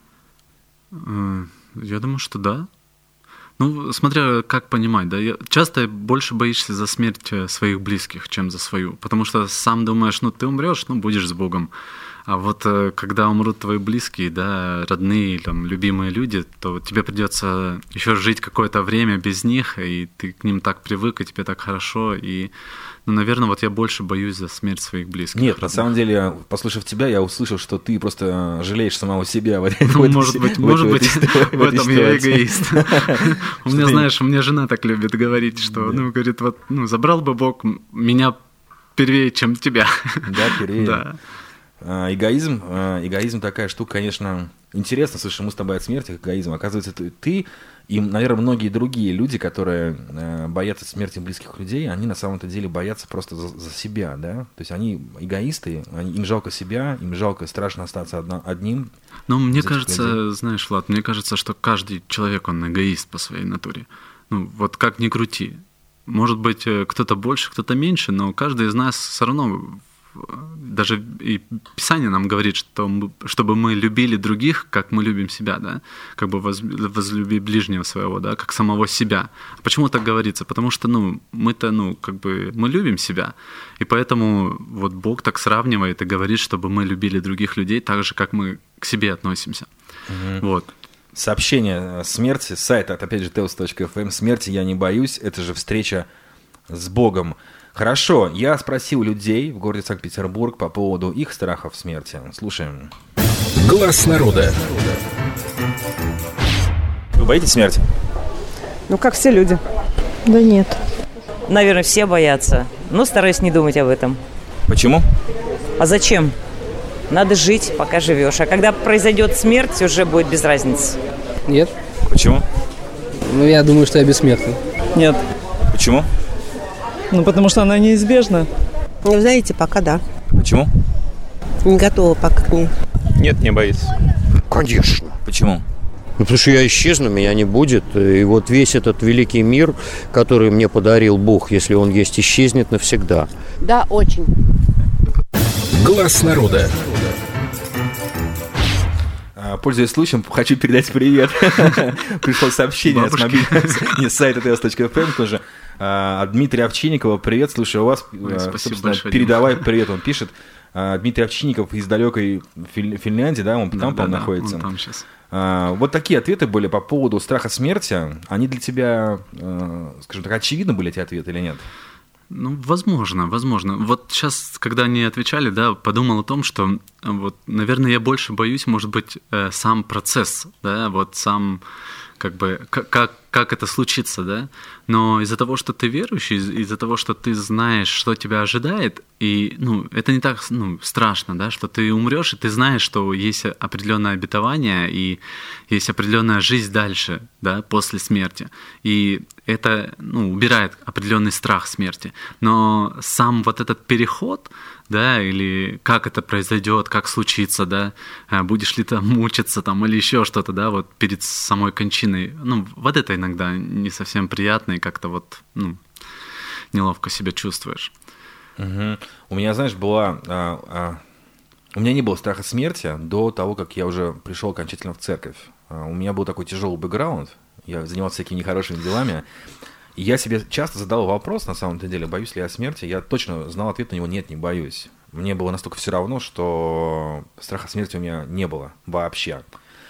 Я думаю, что да. Ну, смотря как понимать, да, часто больше боишься за смерть своих близких, чем за свою, потому что сам думаешь, ну, ты умрешь, ну, будешь с Богом, а вот когда умрут твои близкие, да, родные, там, любимые люди, то тебе придется еще жить какое-то время без них, и ты к ним так привык, и тебе так хорошо, и, ну, наверное, вот я больше боюсь за смерть своих близких. Нет, на самом деле, послушав тебя, я услышал, что ты просто жалеешь самого себя. Ну, может быть, в этом я эгоист. У меня, знаешь, у меня жена так любит говорить, что, ну, говорит, вот, ну, забрал бы Бог меня первее, чем тебя. Да, первее. Да. Эгоизм такая штука, конечно, интересно. Слушай, мы с тобой от смерти к эгоизму. Оказывается, ты И, наверное, многие другие люди, которые боятся смерти близких людей, они на самом-то деле боятся просто за себя, да? То есть они эгоисты, им жалко себя, им жалко, страшно остаться одним. Ну, мне кажется, людей. Знаешь, Влад, мне кажется, что каждый человек, он эгоист по своей натуре. Ну, вот как ни крути. Может быть, кто-то больше, кто-то меньше, но каждый из нас все равно... Даже и Писание нам говорит, что чтобы мы любили других, как мы любим себя, да, как бы возлюби ближнего своего, да, как самого себя. Почему так говорится? Потому что, мы-то, мы любим себя, и поэтому вот Бог так сравнивает и говорит, чтобы мы любили других людей так же, как мы к себе относимся. Вот. Сообщение смерти с сайта, опять же, teos.fm. Смерти я не боюсь, это же встреча с Богом. Хорошо, я спросил людей в городе Санкт-Петербург по поводу их страхов смерти. Слушаем. Глаз народа. Вы боитесь смерти? Ну, как все люди. Да нет. Наверное, все боятся, но стараюсь не думать об этом. Почему? А зачем? Надо жить, пока живешь. А когда произойдет смерть, уже будет без разницы. Нет. Почему? Ну, я думаю, что я бессмертный. Нет. Почему? Ну, потому что она неизбежна. Ну, знаете, пока да. Почему? Не готова пока к ней. Нет, не боитесь. Конечно. Почему? Ну, потому что я исчезну, меня не будет. И вот весь этот великий мир, который мне подарил Бог, если он есть, исчезнет навсегда. Да, очень. Глаз народа. Пользуясь случаем, хочу передать привет. Пришло сообщение с сайта ts.fm тоже. Дмитрия Овчинникова, привет, слушай, у вас, собственно, передавай привет, он пишет. Дмитрий Овчинников из далекой Финляндии, да, он там, по-моему, находится. Он там сейчас. Вот такие ответы были по поводу страха смерти. Они для тебя, скажем так, очевидны были эти ответы или нет? Ну, возможно. Вот сейчас, когда они отвечали, да, подумал о том, что вот, наверное, я больше боюсь, может быть, сам процесс, да, вот сам, как бы, как это случится, да, но из-за того, что ты верующий, из-за того, что ты знаешь, что тебя ожидает, и, это не так, страшно, да, что ты умрешь, и ты знаешь, что есть определенное обетование, и есть определенная жизнь дальше, да, после смерти, и это, убирает определенный страх смерти, но сам вот этот переход, да, или как это произойдет, как случится, да, будешь ли ты мучиться там или еще что-то, да, вот перед самой кончиной, вот это иногда не совсем приятно, и как-то вот, неловко себя чувствуешь. Угу. У меня, знаешь, у меня не было страха смерти до того, как я уже пришел окончательно в церковь. У меня был такой тяжелый бэкграунд, я занимался всякими нехорошими делами. И я себе часто задал вопрос, на самом-то деле, боюсь ли я смерти. Я точно знал ответ на него: нет, не боюсь. Мне было настолько все равно, что страха смерти у меня не было вообще.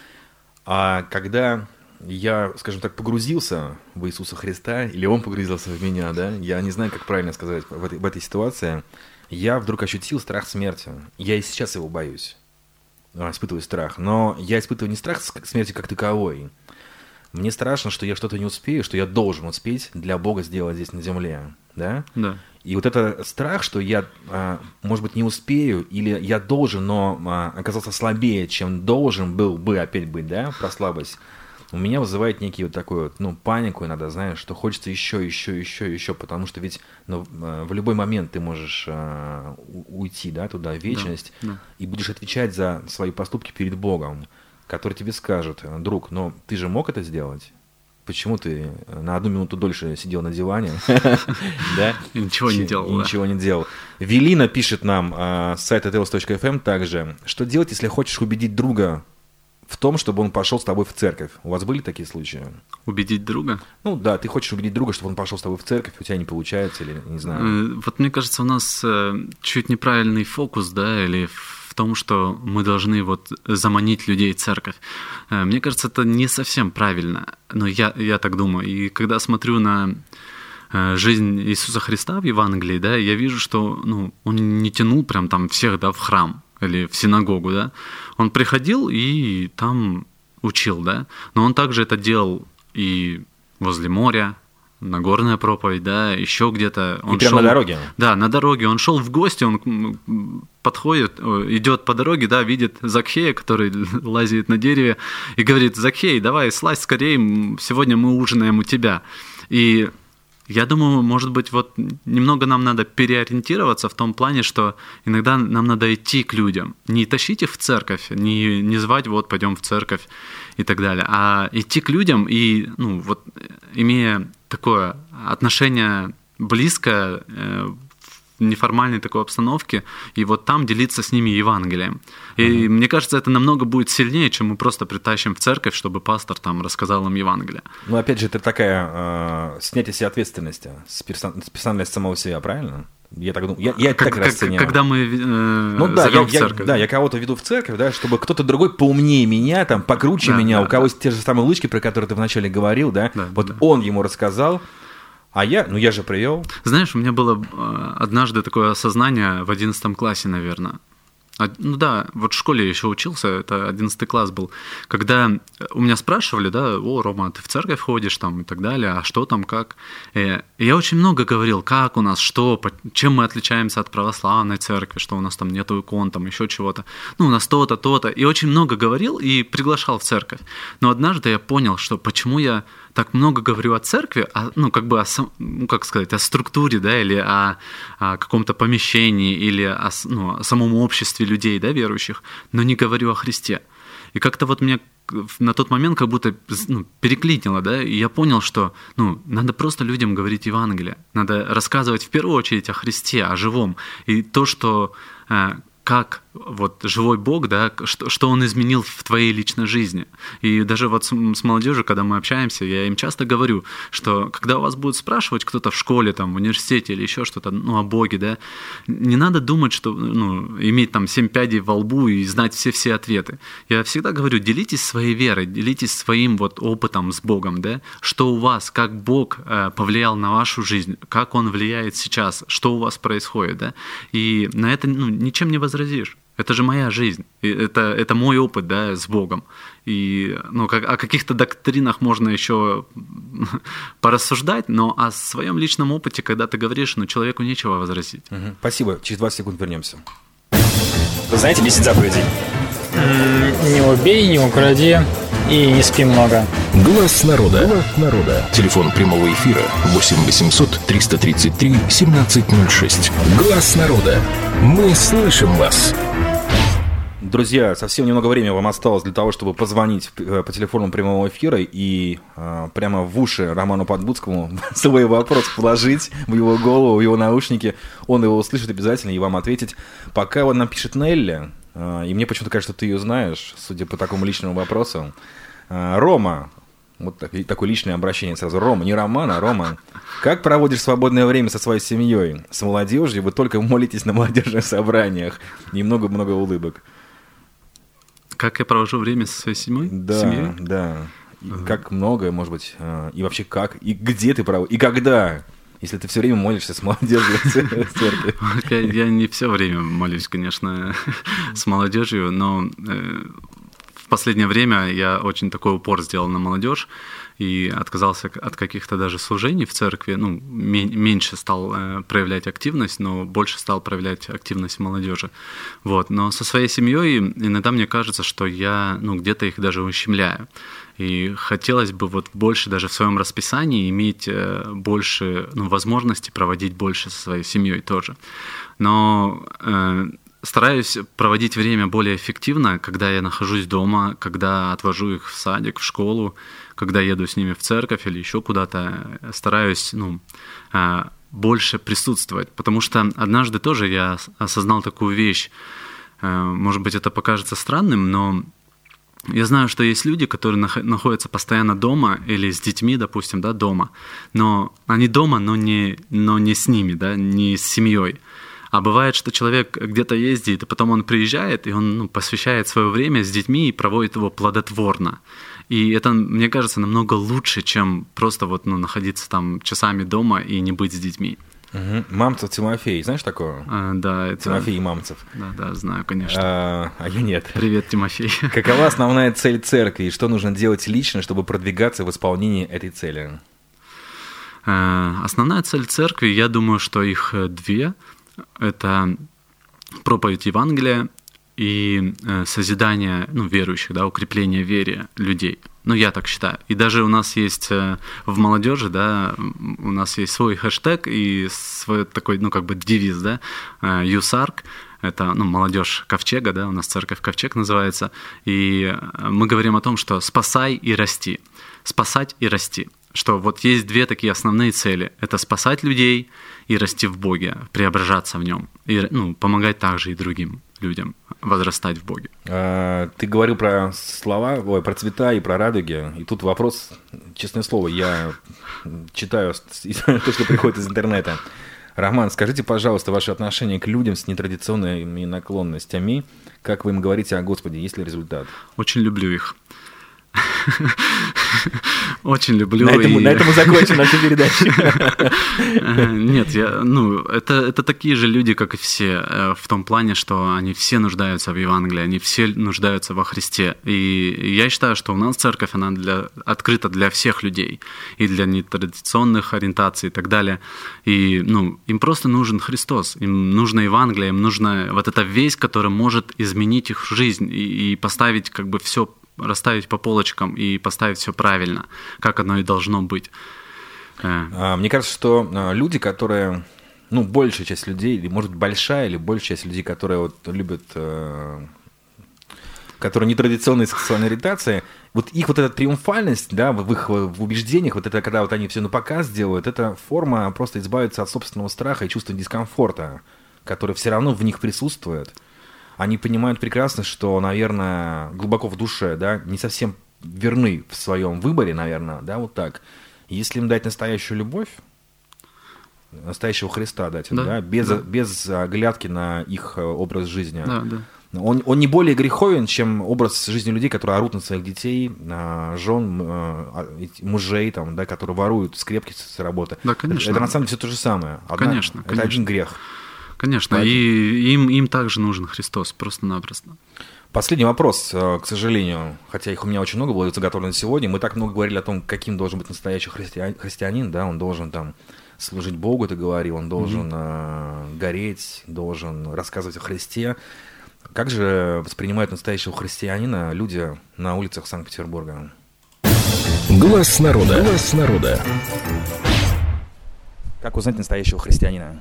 А когда я, скажем так, погрузился в Иисуса Христа, или Он погрузился в меня, да, я не знаю, как правильно сказать в этой ситуации, я вдруг ощутил страх смерти. Я и сейчас его боюсь, испытываю страх. Но я испытываю не страх смерти как таковой. Мне страшно, что я что-то не успею, что я должен успеть для Бога сделать здесь на земле, да? Да. И вот это страх, что я, может быть, не успею, или я должен, но оказался слабее, чем должен был бы опять быть, да, про слабость, у меня вызывает некий вот такой вот, панику иногда, знаешь, что хочется еще, потому что ведь в любой момент ты можешь уйти, да, туда, в вечность, да. И будешь отвечать за свои поступки перед Богом, который тебе скажет: друг, но ты же мог это сделать? Почему ты на 1 минуту дольше сидел на диване? Да? И ничего не делал. Ничего не делал. Велина пишет нам с сайта teos.fm также: что делать, если хочешь убедить друга в том, чтобы он пошел с тобой в церковь? У вас были такие случаи? Убедить друга? Ну да, ты хочешь убедить друга, чтобы он пошел с тобой в церковь, у тебя не получается, или не знаю. Вот мне кажется, у нас чуть неправильный фокус, да, или в том, что мы должны вот заманить людей в церковь. Мне кажется, это не совсем правильно, но я так думаю. И когда смотрю на жизнь Иисуса Христа в Евангелии, да, я вижу, что он не тянул прям там всех, да, в храм или в синагогу, да. Он приходил и там учил, да. Но он также это делал и возле моря, Нагорная проповедь, да, еще где-то. Он прямо на дороге? Да, на дороге. Он шел в гости, он подходит, идет по дороге, да, видит Закхея, который лазит на дереве, и говорит: Закхей, давай, слазь скорее, сегодня мы ужинаем у тебя. И я думаю, может быть, вот немного нам надо переориентироваться в том плане, что иногда нам надо идти к людям. Не тащить их в церковь, не звать, вот, пойдем в церковь и так далее, а идти к людям и, ну, вот, имея такое отношение близкое, в неформальной такой обстановке, и вот там делиться с ними Евангелием. И мне кажется, это намного будет сильнее, чем мы просто притащим в церковь, чтобы пастор там рассказал им Евангелие. Ну, опять же, это такая снятие себе ответственности с персональности самого себя, правильно? Я так думаю, я так расцениваю. Когда мы зовем в церковь. Да, я кого-то веду в церковь, да, чтобы кто-то другой поумнее меня, там, покруче меня, у кого есть те же самые лычки, про которые ты вначале говорил, да, вот он ему рассказал, а я же привел. Знаешь, у меня было однажды такое осознание в 11 классе, наверное. Ну да, вот в школе я еще учился, это 11 класс был, когда у меня спрашивали, да: о, Рома, ты в церковь ходишь там и так далее, а что там, как? И я очень много говорил, как у нас, что, чем мы отличаемся от православной церкви, что у нас там нету икон, там еще чего-то, ну у нас то-то, то-то, и очень много говорил и приглашал в церковь. Но однажды я понял, что почему я так много говорю о церкви, ну, как бы о структуре, да, или о каком-то помещении, или о самом обществе людей, да, верующих, но не говорю о Христе. И как-то вот мне на тот момент как будто переклинило, да, и я понял, что надо просто людям говорить Евангелие, надо рассказывать в первую очередь о Христе, о живом, и то, что как вот живой Бог, да, что Он изменил в твоей личной жизни. И даже вот с молодежью, когда мы общаемся, я им часто говорю, что когда у вас будет спрашивать кто-то в школе, там, в университете или еще что-то, о Боге, да, не надо думать, что, иметь там 7 пядей во лбу и знать все ответы. Я всегда говорю, делитесь своей верой, делитесь своим вот опытом с Богом, да, что у вас, как Бог повлиял на вашу жизнь, как Он влияет сейчас, что у вас происходит, да, и на это, ничем не возразишь. Это же моя жизнь, это мой опыт, да, с Богом. И о каких-то доктринах можно еще порассуждать, но о своем личном опыте, когда ты говоришь, человеку нечего возразить. Спасибо, через 20 секунд вернемся. Вы знаете 10 заповедей? Не убей, не укради и не спи много. Глаз народа. Телефон прямого эфира 8 800 333 1706. Глаз народа. Мы слышим вас. Друзья, совсем немного времени вам осталось для того, чтобы позвонить по телефону прямого эфира и прямо в уши Роману Подбудскому свой вопрос положить в его голову, в его наушники. Он его услышит обязательно и вам ответить. Пока он напишет Нелли, и мне почему-то кажется, что ты ее знаешь, судя по такому личному вопросу. Рома, вот такое личное обращение сразу. Рома, не Роман, а Рома. Как проводишь свободное время со своей семьей? С молодежью? Вы только молитесь на молодежных собраниях. И много-много улыбок. Как я провожу время со своей семьей? Да, да. И как много, может быть, и вообще как, и где ты проводишь, и когда, если ты все время молишься с молодежью в церкви. Я не все время молюсь, конечно, с молодежью, но в последнее время я очень такой упор сделал на молодежь и отказался от каких-то даже служений в церкви, меньше стал проявлять активность, но больше стал проявлять активность молодежи. Вот. Но со своей семьей иногда мне кажется, что я где-то их даже ущемляю. И хотелось бы вот больше даже в своем расписании иметь больше возможностей проводить больше со своей семьей тоже. Но стараюсь проводить время более эффективно, когда я нахожусь дома, когда отвожу их в садик, в школу, когда еду с ними в церковь или еще куда-то. Стараюсь больше присутствовать, потому что однажды тоже я осознал такую вещь. Может быть, это покажется странным, но я знаю, что есть люди, которые находятся постоянно дома или с детьми, допустим, да, дома, но они дома, но не с ними, да, не с семьей. А бывает, что человек где-то ездит, и потом он приезжает, и он посвящает свое время с детьми и проводит его плодотворно. И это, мне кажется, намного лучше, чем просто находиться там часами дома и не быть с детьми. Мамцев Тимофей, знаешь такого? Да, это... Тимофей и Мамцев. Да, знаю, конечно. А я нет. Привет, Тимофей. Какова основная цель церкви, и что нужно делать лично, чтобы продвигаться в исполнении этой цели? Основная цель церкви, я думаю, что их две. Это проповедь Евангелия и созидание верующих, да, укрепление веры людей. Я так считаю. И даже у нас есть в молодежи, да, у нас есть свой хэштег и свой такой, девиз, да, «Юсарк». Это молодежь Ковчега, да, у нас церковь Ковчег называется. И мы говорим о том, что спасай и расти. Спасать и расти. Что вот есть две такие основные цели. Это спасать людей и расти в Боге, преображаться в Нем. И помогать также и другим людям возрастать в Боге. Ты говорил про слова, про цвета и про радуги. И тут вопрос, честное слово, я читаю то, что приходит из интернета. Роман, скажите, пожалуйста, ваше отношение к людям с нетрадиционными наклонностями. Как вы им говорите о Господе? Есть ли результат? Очень люблю их. Очень люблю. На этом мы закончим нашу передачу. Нет, это такие же люди, как и все, в том плане, что они все нуждаются в Евангелии, они все нуждаются во Христе. И я считаю, что у нас церковь, она открыта для всех людей, и для нетрадиционных ориентаций и так далее. И им просто нужен Христос, им нужно Евангелие, им нужна вот эта весть, которая может изменить их жизнь и поставить все, расставить по полочкам и поставить все правильно, как оно и должно быть. Мне кажется, что люди, которые, большая часть людей, или может большая или большая часть людей, которые любят, которые нетрадиционной сексуальной ориентации, их эта триумфальность, да, в их убеждениях, это когда они все на показ делают, это форма просто избавиться от собственного страха и чувства дискомфорта, который все равно в них присутствует. Они понимают прекрасно, что, наверное, глубоко в душе, да, не совсем верны в своем выборе, наверное, да, вот так. Если им дать настоящую любовь, настоящего Христа дать, да, без оглядки на их образ жизни, он не более греховен, чем образ жизни людей, которые орут на своих детей, жен, мужей, там, да, которые воруют скрепки с работы. Да, конечно. Это на самом деле все то же самое. Конечно. Это один грех. Конечно, поэтому... и им также нужен Христос, просто-напросто. Последний вопрос, к сожалению, хотя их у меня очень много было заготовлено сегодня. Мы так много говорили о том, каким должен быть настоящий христианин, да, он должен там служить Богу, ты говорил, он должен гореть, должен рассказывать о Христе. Как же воспринимают настоящего христианина люди на улицах Санкт-Петербурга? Глаз народа. Глаз народа. Как узнать настоящего христианина?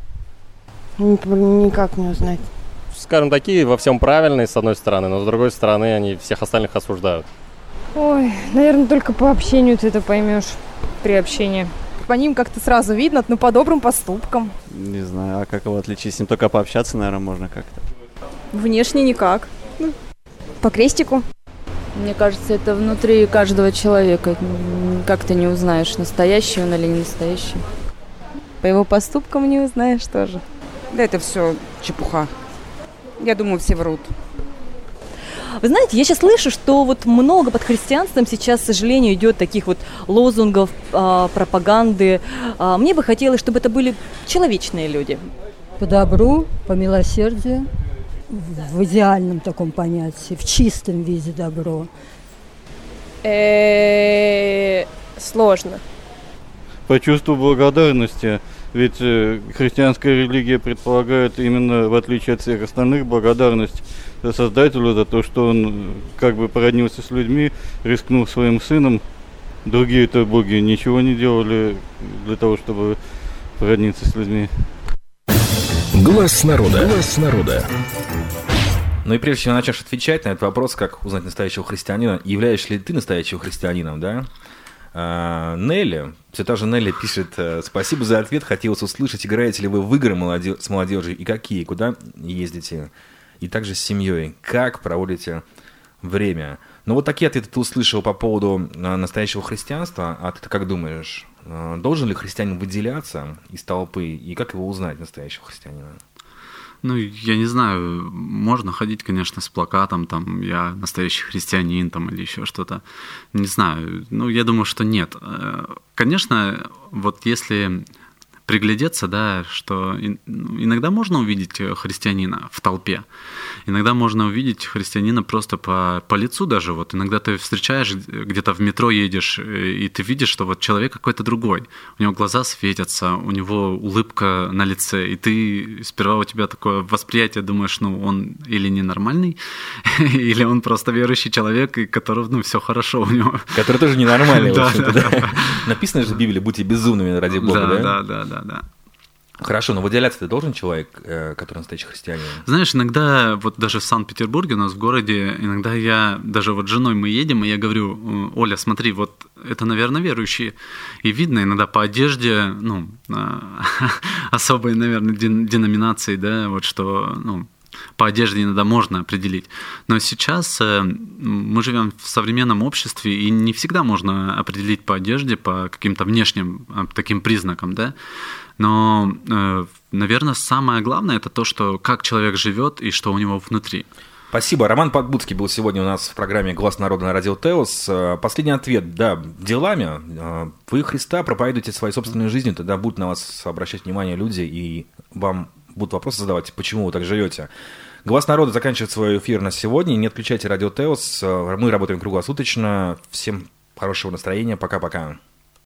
Никак не узнать. Скажем, такие во всем правильные, с одной стороны, но с другой стороны они всех остальных осуждают. Ой, наверное, только по общению ты это поймешь, при общении. По ним как-то сразу видно, по добрым поступкам. Не знаю, а как его отличить? С ним только пообщаться, наверное, можно как-то. Внешне никак. По крестику. Мне кажется, это внутри каждого человека. Как ты не узнаешь, настоящий он или не настоящий. По его поступкам не узнаешь тоже. Да это все чепуха. Я думаю, все врут. Вы знаете, я сейчас слышу, что много под христианством сейчас, к сожалению, идет таких лозунгов, пропаганды. Мне бы хотелось, чтобы это были человечные люди. По добру, по милосердию, в идеальном таком понятии, в чистом виде добро. Сложно. По чувству благодарности. Ведь христианская религия предполагает именно, в отличие от всех остальных, благодарность Создателю за то, что он породнился с людьми, рискнул своим сыном. Другие-то боги ничего не делали для того, чтобы породниться с людьми. Глаз народа. Глаз народа. Ну и прежде чем начнешь отвечать на этот вопрос, как узнать настоящего христианина, являешься ли ты настоящим христианином, да? Нелли, все та же Нелли пишет: спасибо за ответ, хотелось услышать, играете ли вы в игры с молодежью и какие, куда ездите, и также с семьей, как проводите время. Ну такие ответы ты услышал по поводу настоящего христианства, а ты как думаешь, должен ли христианин выделяться из толпы, и как его узнать, настоящего христианина? Я не знаю, можно ходить, конечно, с плакатом, я настоящий христианин, или еще что-то, не знаю, я думаю, что нет. Конечно, если приглядеться, да, что иногда можно увидеть христианина в толпе, иногда можно увидеть христианина просто по лицу даже. Вот иногда ты встречаешь, где-то в метро едешь, и ты видишь, что вот человек какой-то другой. У него глаза светятся, у него улыбка на лице, и ты сперва у тебя такое восприятие, думаешь, ну, он или ненормальный, или он просто верующий человек, и которого, ну, все хорошо у него. Который тоже ненормальный, в общем-то, да. Написано же в Библии, будьте безумными ради Бога, да? Да. Хорошо, но выделяться ты должен человек, который настоящий христианин? Знаешь, иногда, вот даже в Санкт-Петербурге, у нас в городе, иногда я, даже вот с женой мы едем, и я говорю: Оля, смотри, вот это, наверное, верующие. И видно иногда по одежде, ну, особой, наверное, деноминации, да, вот что, ну, по одежде иногда можно определить. Но сейчас мы живем в современном обществе, и не всегда можно определить по одежде, по каким-то внешним таким признакам, да. Но, наверное, самое главное – это то, что как человек живет и что у него внутри. Спасибо. Роман Подбудский был сегодня у нас в программе «Глас народа» на радио Теос. Последний ответ. Да, делами. Вы Христа проповедуете своей собственной жизнью, тогда будут на вас обращать внимание люди, и вам будут вопросы задавать, почему вы так живете. «Глас народа» заканчивает свой эфир на сегодня. Не отключайте радио Теос. Мы работаем круглосуточно. Всем хорошего настроения. Пока-пока.